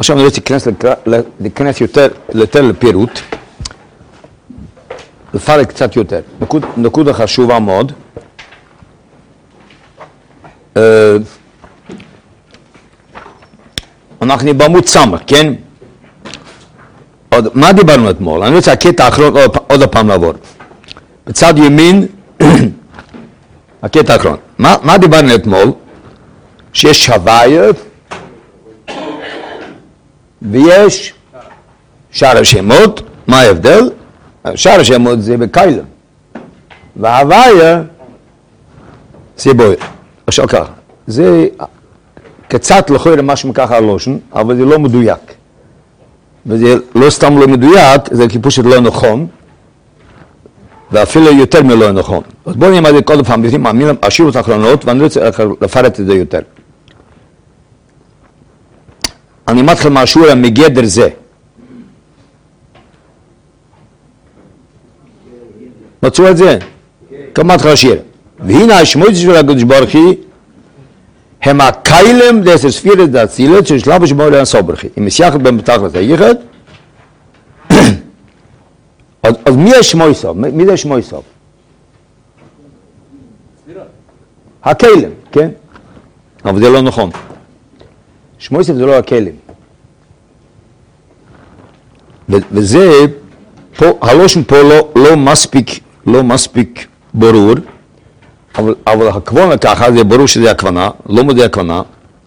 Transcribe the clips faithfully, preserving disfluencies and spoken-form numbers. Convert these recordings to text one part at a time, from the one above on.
עכשיו אני רוצה להיכנס יותר, יותר לפירוט, לפרק קצת יותר. נקוד, נקודה חשובה מאוד. אנחנו בעמוד סמך, כן? עוד, מה דיברנו אתמול? אני רוצה הקטע האחרון עוד, עוד הפעם לעבור. בצד ימין, הקטע האחרון. מה, מה דיברנו אתמול? שיש הוויה ויש שאר השמות. מה ההבדל? שאר השמות זה בקיילם, וההוויה זה בוער. עכשיו ככה, זה קצת לכאורה משהו ככה הלושן, אבל זה לא מדויק. וזה לא סתם לא מדויק, זה פשוט לא נכון, ואפילו יותר מלא נכון. אז בואו נלמד את זה כל פעם, השירות האחרונות, ואני רוצה לפרט את זה יותר. אני מתחיל משהו מגדר זה. מצאו את זה? כמה מתחיל השיר. והנה השמות של הקדוש ברוך הוא, הם הקיילם דסר ספירת דאצילת של שלב השמור לאנסוף ברוך הוא. אם מסייחת במתחת היחד, אז מי יש שמו יסוף? מי זה שמו יסוף? הקיילם, כן? אבל זה לא נכון. שמו יסוף זה לא הקיילם. וזה, פה, הלושן פה לא, לא מספיק, לא מספיק ברור, אבל, אבל הכוונה ככה, זה ברור שזה הכוונה, לא מודע הכוונה.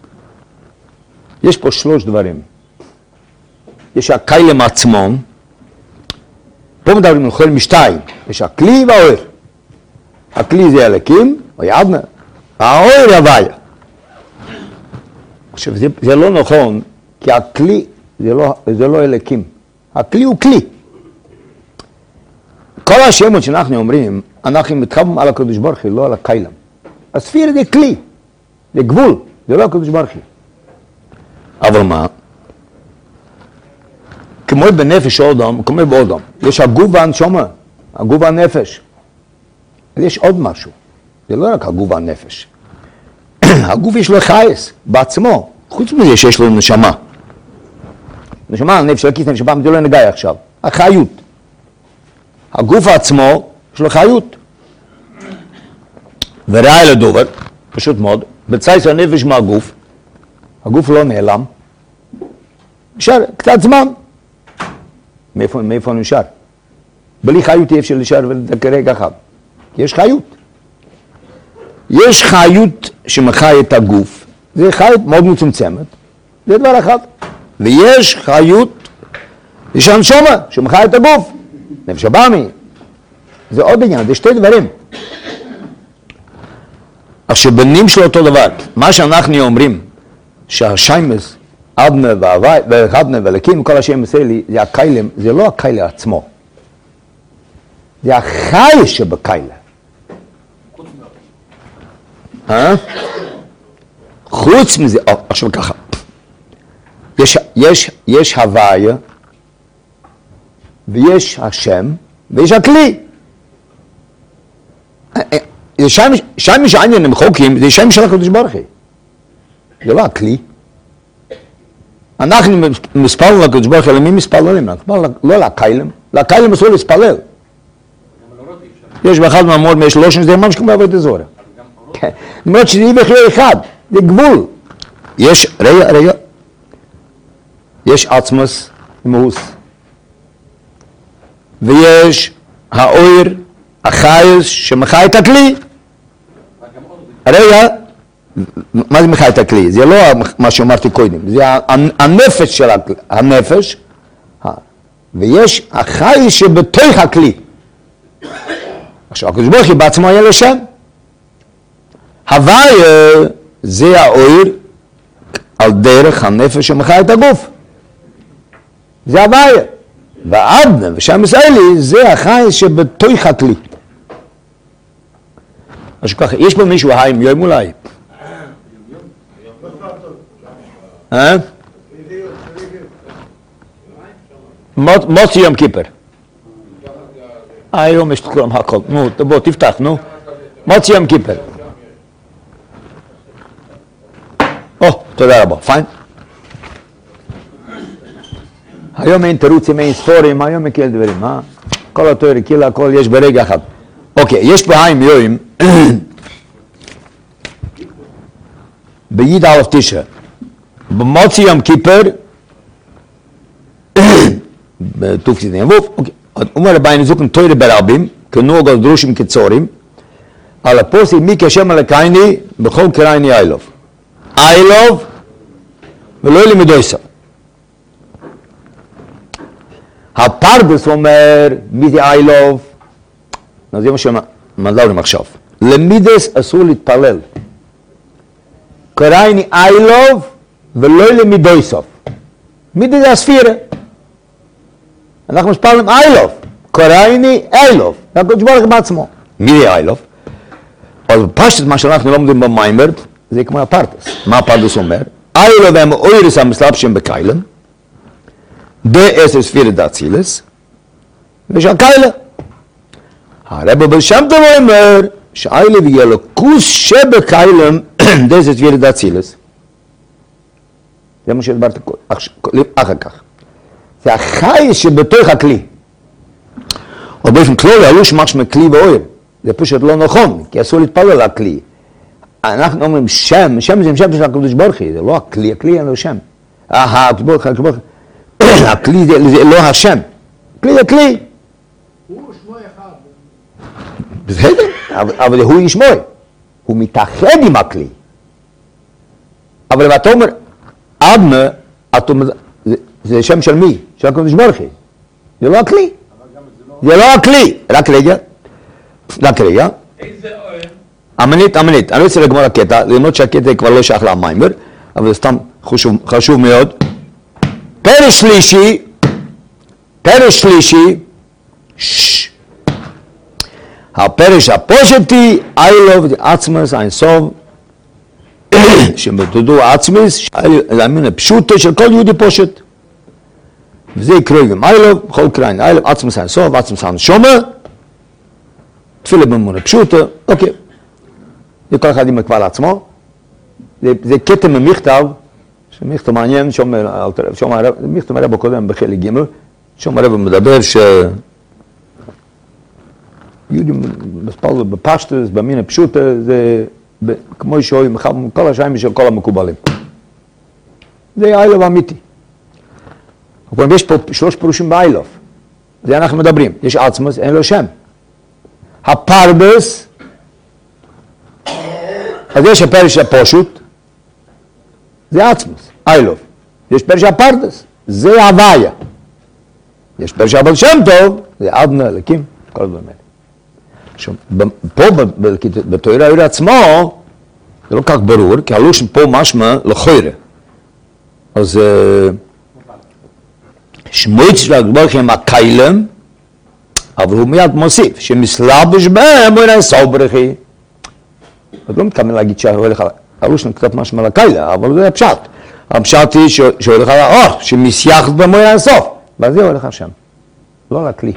יש פה שלוש דברים. יש הקיילם עצמו, פה מדברים על משתיים, יש הכלי והאויר. הכלי זה אלקים, או ידנה, והאויר יוויה. עכשיו, זה, זה לא נכון, כי הכלי זה לא, זה לא אלקים. הכלי הוא כלי. כל השמות שאנחנו אומרים, אנחנו מתחברים על הקדוש ברוך הוא, לא על הקיילם. הספיר זה כלי, זה גבול, זה לא הקדוש ברוך הוא. אבל מה? כמו בנפש אדם, כמו באדם, יש הגוף והנשמה, הגוף והנפש. יש עוד משהו, זה לא רק הגוף והנפש. הגוף יש לו חייס בעצמו, חוץ מזה שיש לו נשמה. נשמה, הנפש של הכיס, נשמה, זה לא נגע עכשיו. החיות. הגוף עצמו, יש לו חיות. וראי לדובר, פשוט מאוד, בצייס הנפש מהגוף, הגוף לא נעלם, נשאר קצת זמן. מאיפה, מאיפה נשאר? בלי חיות אי אפשר לשאר ולדקרק אחד. יש חיות. יש חיות שמחי את הגוף, זה חיות מאוד מצומצמת, זה דבר אחד. ויש חיות, יש הנשמה שמחי את הגוף, נפש הבאמי. זה עוד עניין, זה שתי דברים. השבנים שלו אותו דבר. מה שאנחנו אומרים, שהשיימס, אדנה והווי, ואחדנה ולקים, כל השם מסיילי, זה הקיילם, זה לא הקיילה עצמו. זה החי שבקיילה. אה? חוץ מזה, או, עכשיו ככה. יש, יש, יש הוויה, ויש השם, ויש הכלי. שם, שם יש העניין עם חוקים, זה שם של הקדוש ברוך הוא. זה לא הכלי. אנחנו מספלנו לקדוש ברוך הוא, למי מספללים? לא לקיילם. לקיילם אסור להספלל. יש באחד מהמור מהשלושים, זה ממש כמו עבודת זרה. למרות שזה יהיה בכלל אחד, זה גבול. יש, רגע, רגע, יש עצמוס מאוס. ויש האויר, החייס, שמחי את הכלי. רגע, מה זה מחי את הכלי? זה לא מה שאמרתי קודם, זה הנפש של הנפש, ויש החייס שבתוך הכלי. עכשיו, הקדוש ברוך הוא בעצמו היה לשם. הוויה זה האויר על דרך הנפש שמחי את הגוף. זה הוויה. והאדנה ושם ישראלי זה החייס שבתוך הכלי. אז ככה, יש פה מישהו היום יום אולי? אה? מוציא יום כיפר. היום יש כלום הכל. נו, בוא תפתח, נו. מוציא יום כיפר. או, תודה רבה, פיין. היום אין תירוצים, אין ספורים, היום מכיר דברים, אה? כל התואר, כאילו הכל יש ברגע אחד. אוקיי, יש פה היים יואים, ביד א' תשע, במוצי יום כיפר, בתופסי נבוף, אוקיי, אומר רבינו זוכן תוירה ברבים, כנוג על דרושים כצורים, על הפוסי מי כשם הלקייני, בכל קרייני איילוב. איילוב, ולא ילמדו יסו. הפרדס אומר, מי זה איילוב? זה מה שמדברים עכשיו. למידס אסור להתפלל. קרייני איילוב, ולא ילמדו יסו. מידס זה הספירה. אנחנו משפללים איילוב. קרייני איילוב. זה הקודש ברוך בעצמו. מי זה איילוב? אז פשט מה שאנחנו לומדים במיימר, זה כמו הפרדס. מה הפרדס אומר? איילוב הם אוירס המסלבשים בקיילם, דה אסר ספירה דאצילס, ושל קיילה. הרב בל שם טוב אומר, שאיילוב יהיה לו כוס שבקיילם, דה אסר ספירה דאצילס. זה מה שדברת אחר כך. זה החי שבתוך הכלי. או באופן כללי, היו שמש מכלי ואויר. זה פשוט לא נכון, כי אסור להתפלל על הכלי. אנחנו אומרים שם, שם זה שם של הקדוש ברוך הוא, זה לא הכלי, הכלי אין לו שם. הכלי זה לא השם, הכלי זה כלי. הוא שמוי אחד. בסדר, אבל הוא ישמוי, הוא מתאחד עם הכלי. אבל אתה אומר, אבנה, זה שם של מי? של הקדוש ברוך הוא. זה לא הכלי. זה לא הכלי, רק רגע. רק רגע. איזה אוהב? אמנית, אמנית. אני רוצה לגמור הקטע, למרות שהקטע כבר לא שייך למיימר, אבל זה סתם חשוב, חשוב מאוד. פרש שלישי, פרש שלישי, ששש. הפרש הפושטי, איילוב, עצמס, אין סוב, שמתודו עצמס, זה המין הפשוטו של כל יהודי פושט. וזה יקרוי עם איילוב, בכל קריין, איילוב, עצמס, אין סוב, עצמס, אין שומר, תפילה במונה פשוטה, אוקיי. זה כל אחד עם הקבל עצמו. זה, זה קטע ממכתב, שמכתב מעניין, שאומר, מכתב הרב הקודם בחלק ג', שאומר הרב מדבר ש... יהודים בספל בפשטס, במין הפשוטה, זה כמו שאוהים, כל השיים של כל המקובלים. זה איילוב אמיתי. אבל יש פה שלוש פירושים באיילוב. זה אנחנו מדברים. יש עצמוס, אין לו שם. הפרדס, אז יש הפרש הפושוט, זה עצמוס, איילוב. יש פרש הפרדס, זה הוויה. יש פרש הבעל שם טוב, זה אדנה, אלוקים, כל הדברים האלה. עכשיו, פה בתורה העיר עצמו, זה לא כך ברור, כי הלושן פה משמע לחוירה. אז שמועץ של הגבורך עם הקיילם, אבל הוא מיד מוסיף, שמסלבש בהם הוא נעשו ברכי. אז לא מתכוון להגיד שהולך על הלושן קצת משמע לקיילה, אבל זה הפשט. הפשט היא שהולך על האור, שמסייחת בהם הוא נעשו. ואז זה הולך שם, לא לכלי.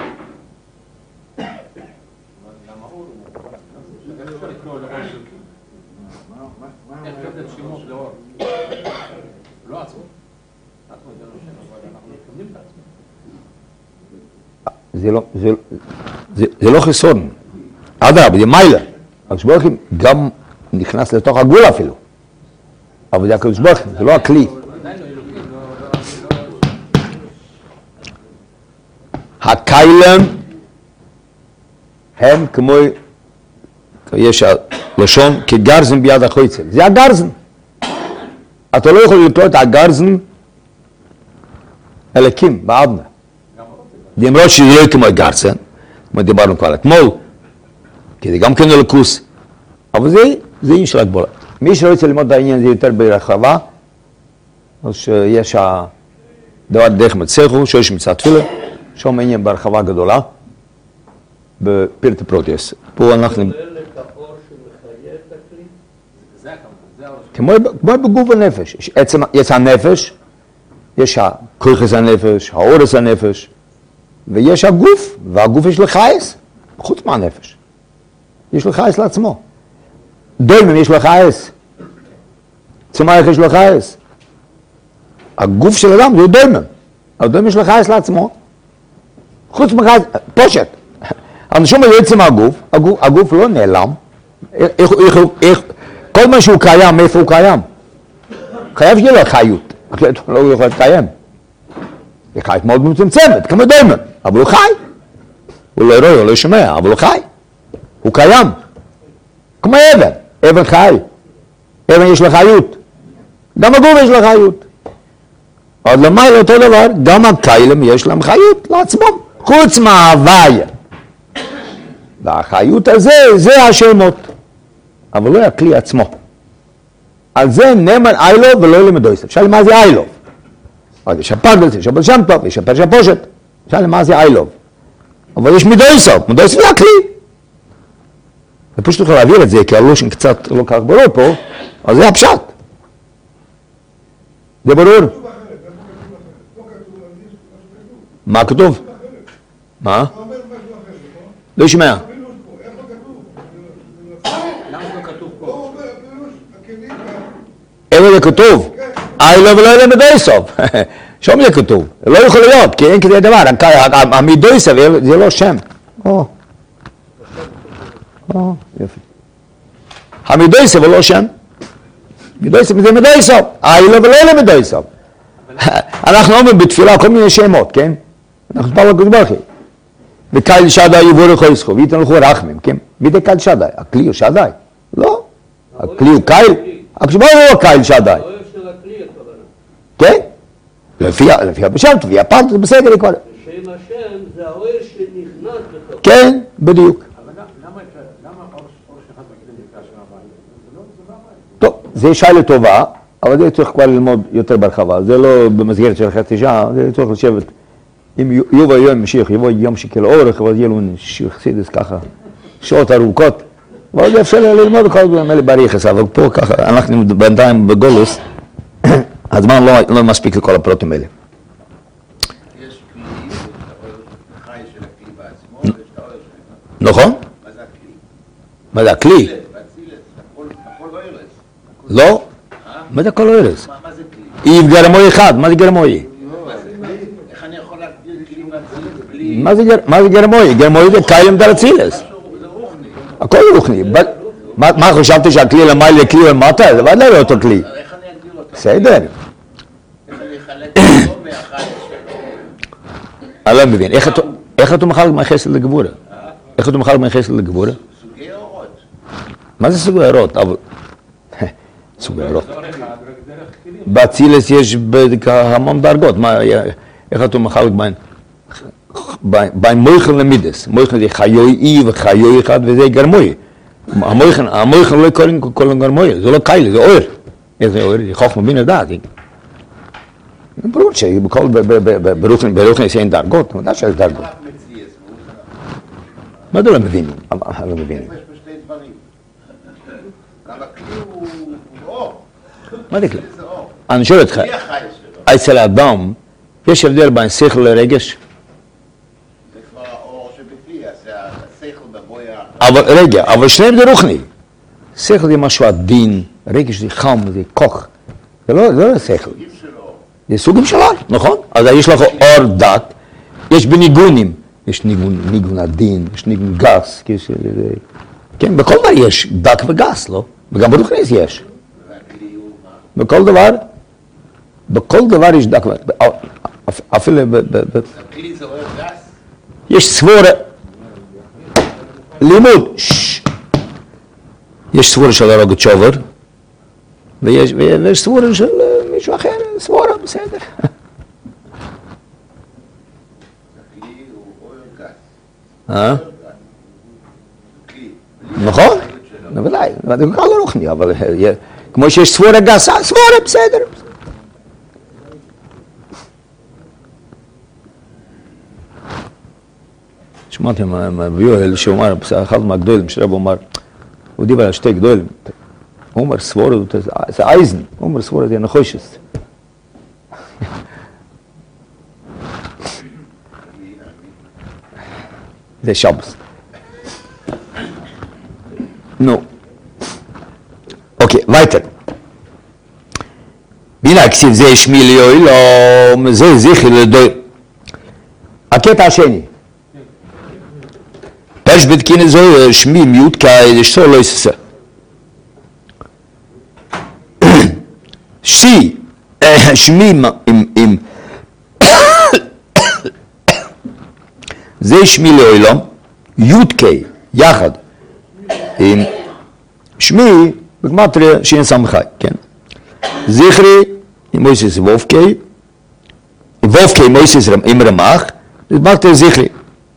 זה לא, זה, זה, זה לא חסרון, אדרבה, זה מיילה. הקדוש ברוך הוא גם נכנס לתוך הגבול אפילו, אבל זה הקדוש ברוך הוא, זה לא הכלי. הקיילם הם כמו, יש הלשון, כגרזן ביד החויצל, זה הגרזן. אתה לא יכול לקרוא את הגרזן אלוקים באדמה. למרות שזה לא כמו גרזן, כמו דיברנו כבר אתמול, כי זה גם כן אלוקוס, אבל זה, זה עניין של הגבולה. מי שלא רוצה ללמוד את העניין הזה יותר ברחבה, אז שיש הדבר דרך מצחו, שיש מצד תפילה, שם עניין ברחבה גדולה, בפרטי פרוטיוס. פה אנחנו... כמו בגוף הנפש, יש הנפש, יש הכוחס הנפש, האורס הנפש, ויש הגוף, והגוף יש לחייס, חוץ מהנפש. יש לחייס לעצמו. דולמים יש לחייס. צמח יש לחייס. הגוף של אדם זה דולמים. האדם יש לו חייס לעצמו. חוץ מחייס, פושט. הנשום הזה עצם הגוף, הגוף, הגוף לא נעלם. איך, איך, איך, כל מה שהוא קיים, מאיפה הוא קיים? חייב שיהיה לו חיות. אחרת הוא לא יכול להתקיים. היא חיות מאוד מצומצמת, כמו דיימון, אבל הוא חי. הוא לא רואה, הוא לא שומע, אבל הוא חי. הוא קיים. כמו אבן, אבן חי. אבן יש לו חיות. גם הגוף יש לו חיות. עוד למעלה אותו דבר, גם הכלים יש להם חיות לעצמם, חוץ מההוואי. והחיות הזה, זה השמות. אבל לא הכלי עצמו. על זה נאמר איילוב ולא למדו יסף. שאלה מה זה איילוב? יש הפרדלס, יש הבל שם טוב, יש הפרש הפושט. שאלה מה זה איילוב? אבל יש מדו יסף, מדו יסף זה הכלי. ופשוט יכול להעביר את זה, כי הלושן קצת לא כך ברור פה, אז זה הפשט. זה ברור? מה כתוב? מה? לא שומע. איפה זה כתוב? איי לא ולא אלא מדויסוב. שום זה כתוב. לא יכול להיות, כי אין כזה דבר. המדויסוב זה לא שם. או. או, יופי. המדויסוב הוא לא שם. מדויסוב זה מדויסוב. איי לא ולא אלא מדויסוב. אנחנו אומרים בתפילה כל מיני שמות, כן? אנחנו פעם לקודש ברכי. וקייל שדאי יבורך יסחו, ויתן לכו רחמים, כן? ויתן קייל שדאי. הכלי הוא שדאי? לא. הכלי הוא קייל. הקשבור הוא הקייל שדאי. האוהב של הכלי, הכוונה. כן? לפי הפשט, לפי הפרט, זה בסדר לקרוא. שם השם זה האוהב שנכנס בתוך. כן, בדיוק. אבל למה אור אחד מגיעים נפגש מהבית? זה לא הבית. טוב, זה שאלה טובה, אבל זה צריך כבר ללמוד יותר ברחבה. זה לא במסגרת של חצי שעה, זה צריך לשבת. אם יובא יום משיח, יבוא יום שכל אורך, אבל יהיה לו חסידס ככה, שעות ארוכות. אבל זה אפשר ללמוד כל הדברים האלה בריחס, אבל פה ככה, אנחנו בינתיים בגולוס, הזמן לא, לא מספיק לכל הפרוטים האלה. יש כלי, חי של הכלי בעצמו, ויש את האוהב שלו. נכון? מה זה הכלי? מה זה הכלי? באצילס, הכל לא ארז. לא? מה זה הכל ארז? מה זה כלי? היא גרמוי אחד, מה זה גרמוי? איך אני יכול להגדיר כלי באצילס בלי... מה זה גרמוי? גרמוי זה קיים דרצילס. זה רוחני. הכל רוחני. מה חשבתי שהכלי למעלה לכלי למטה? זה ודאי לא אותו כלי. איך אני אגדיר אותו? בסדר. איך אני אחלק אותו מהחי שלו? אני לא מבין. איך אתה מחלק מהחסד לגבורה? איך אתה מחלק מהחסד לגבורה? סוגי אורות. מה זה סוגי אורות? סוגי אורות. באצילס יש המון דרגות. איך אתה מחלק בהן? בהן מויכל למידס. מויכל זה חיוי אי וחיוי אחד וזה גרמוי. המויכל לא קוראים כל גרמוי. זה לא קיילה, זה אור. איזה אור? זה חוכמה בין הדעת. ברור שברוכניס אין דרגות. מה שיש דרגות? רק מציאס. מה אתה לא מבינים? לא מבינים. יש פה שתי דברים. גם הכלי הוא אור. מה זה כלי? זה אור. אני שואל אותך, מי החי שלו? אצל האדם יש הבדל בין שכל לרגש? זה כבר האור שבפי, זה השכל בבויה. אבל רגע, אבל שניהם זה רוחני. שכל זה משהו עדין, רגש זה חם, זה כוח. זה לא, זה לא שכל. סוגים של אור. זה סוגים של אור, נכון? אז יש לך אור דת, יש בניגונים. יש ניגון, ניגון עדין, יש ניגון גס. יש, כן, בכל דבר יש דק וגס, לא? וגם ברוחניס יש. והכלי הוא מה? בכל דבר, בכל דבר יש דק וגס. אפילו ב... ב- ב- הכלי זה אור גס? יש סבורה, לימוד, ששש. יש סבורה של הרוג צ'ובר, ויש, ויש סבורה של מישהו אחר, סבורה, בסדר. הכלי הוא אור גס. אה? כלי. נכון? בוודאי, זה כל לא רוחני, אבל כמו שיש סבורה גסה, סבורה, בסדר. שמעתי מהביואל שאומר, אחד מהגדולים, שרב אומר, הוא דיבר על שתי גדולים, הוא אומר סבורה, זה אייזן, הוא אומר סבורה זה נחושס. זה שבס. נו. אוקיי, weiter. בין הנה הכסיב זה שמי ליום, זה זכרי לדוי. הקטע השני. פרש בדקין זו שמי מיעוט כאי, שתו לא יססה. שי, שמי עם... זה שמי ליום, יוד קי, יחד. עם שמי, בגמטריה שאין סמכי, כן? זכרי, עם מויסס וופקי, וופקי מויסס עם רמח, זה בגמטריה זכרי.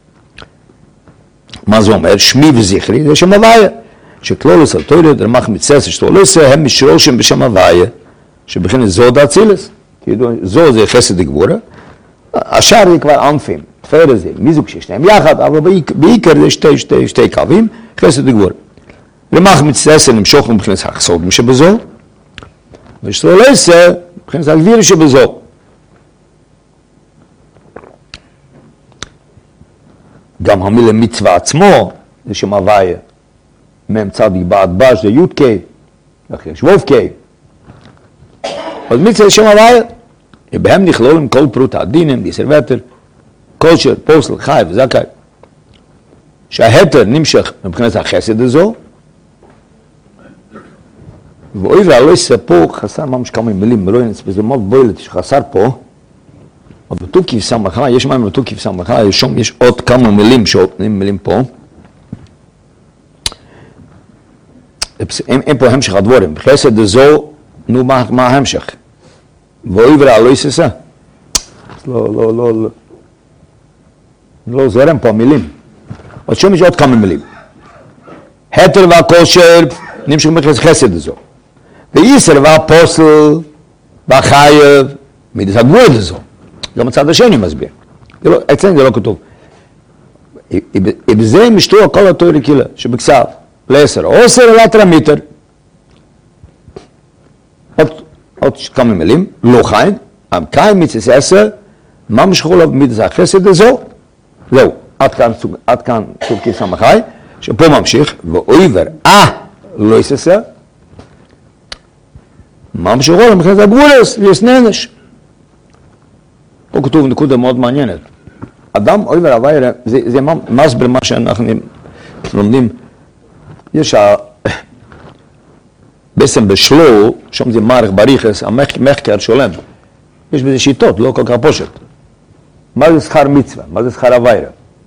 מה זה אומר? שמי וזכרי, זה שם הוויה. שכלולוס על תוירת, רמח מצסס, שתולוס, הם משרושים בשם הוויה, שבכן זו דאצילס, זו זה חסד גבורה, השאר זה כבר ענפים, תפאר זה, מיזוג ששניהם יחד, אבל בעיקר זה שתי, שתי, שתי קווים, חסד גבורה. רמח מצסס נמשוך מבחינת החסודים שבזו, ושתולוס, מבחינת הגביר שבזו. גם המילה מצווה עצמו, זה שם הוויה. מם צדיק בעד בש, זה יוד קי, אחרי שבוב קי. אז מצווה זה שם הוויה. בהם נכלולים כל פרוט הדינים, ביסר וטר, קושר, פוסל, חי וזכאי. שההתר נמשך מבחינת החסד הזו, ואוי ועלוי ספו, חסר ממש כמה מילים, מלוינס, וזה מאוד בוילת שחסר פה, אבל בתוקיף סמכה, יש מים בתוקיף סמכה, יש, יש עוד כמה מילים שעותנים מילים פה. אין, אין פה המשך הדבורים. חסד הזו, נו, מה, מה ההמשך? ואוי ועלוי ססה. לא, לא, לא, לא. לא זורם פה מילים. עוד שום יש עוד כמה מילים. התר והכושר, נמשך מבחינת חסד הזו. ואיסר והפוסל, והחייב, מידת הגבול הזו. גם הצד השני מסביר. אצלנו זה לא כתוב. בזה משתו כל התורה קילה, שבכסף, לעשר, או עשר אלטרה מיטר. עוד כמה מילים, לא חיין, המקיים מצס עשר, מה משכו לו במידת החסד הזו? זהו, עד כאן סוג כיסא מחי, שפה ממשיך, ואויבר, אה, לא יססה, מה משכו לו מבחינת הגבולס, יסננש. פה כתוב נקודה מאוד מעניינת. אדם אוי והוויה, זה, זה מסבר מה שאנחנו לומדים. יש ה... בעצם בשלו, שם זה מערך בריחס, המחקר שולם. יש בזה שיטות, לא כל כך פושט. מה זה שכר מצווה? מה זה שכר הוויה?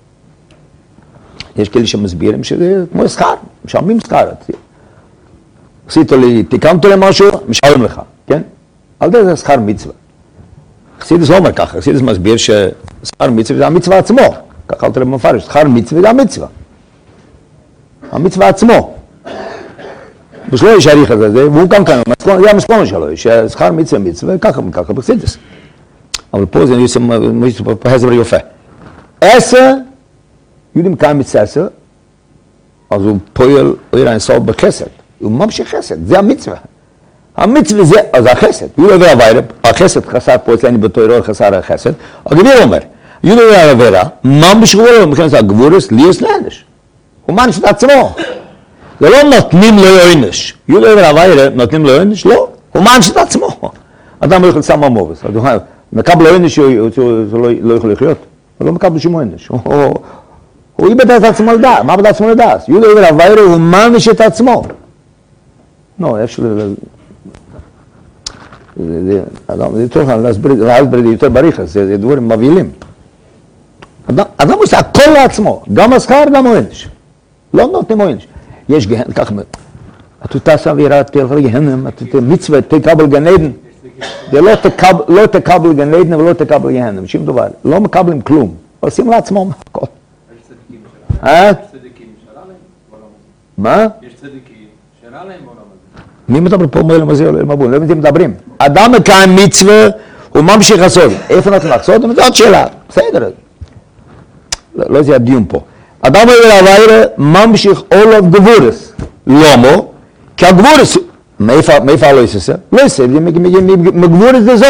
יש כאלה שמסבירים שזה כמו שכר, משלמים שכר. עשית לי, תיקנת לי משהו, משלם לך, כן? על זה זה שכר מצווה. חסידס לא אומר ככה, חסידס מסביר ששכר מצווה זה המצווה עצמו. ככה אל תראה במפרש, שכר מצווה זה המצווה. המצווה עצמו. בשלו יש עריך הזה, והוא גם כאן, זה המסכון שלו, ששכר מצווה מצווה, ככה וככה בחסידס. אבל פה זה פה הסבר יפה. עשר, יודעים כמה מצווה עשר, אז הוא פועל, הוא יראה אינסוף בחסד. הוא ממשיך חסד, זה המצווה. המצווה זה, אז החסד, יהודה והווירה, החסד חסר פה אצלנו בתוירו, חסר החסד, הגביר אומר, יהודה והווירה, מה בשבוע לו מבחינת הגבורס, ליוס לאנש. הוא מנש את עצמו. זה לא נותנים לו עונש. יהודה והווירה נותנים לו עונש? לא. הוא מנש את עצמו. אדם לא יכול לסם המובס. מקבל עונש שהוא לא יכול לחיות. הוא לא מקבל שום עונש. הוא איבד את עצמו לדעת. מה בד עצמו לדעת? יהודה והווירה הוא מנש את עצמו. לא, יש לי... זה צריך להסביר יותר בריחס, זה דברים מבהילים. אדם עושה הכל לעצמו, גם השכר, גם העונש. לא נותנים עונש. יש גהנם, כך אומר, אתה תעשה אווירה, תלך לגהנם, אתה מצווה, תקבל גן עדן. זה לא תקבל גן עדן ולא תקבל גהנם, שום דבר. לא מקבלים כלום, עושים לעצמם הכל. יש צדיקים שלה. יש צדיקים שלה להם בעולם הזה. מה? יש צדיקים שלה להם בעולם הזה. מי מדבר פה מעולם הזה או לעולם הבא? לא יודעים מדברים. אדם מקיים מצווה, הוא ממשיך לעשות. איפה אנחנו לעשות? זאת עוד שאלה. בסדר. לא זה הדיון פה. אדם והווירה ממשיך עולב גבורס. למה? כי הגבורס, מאיפה לא יססה? לא יססה, מגבורס זה זו.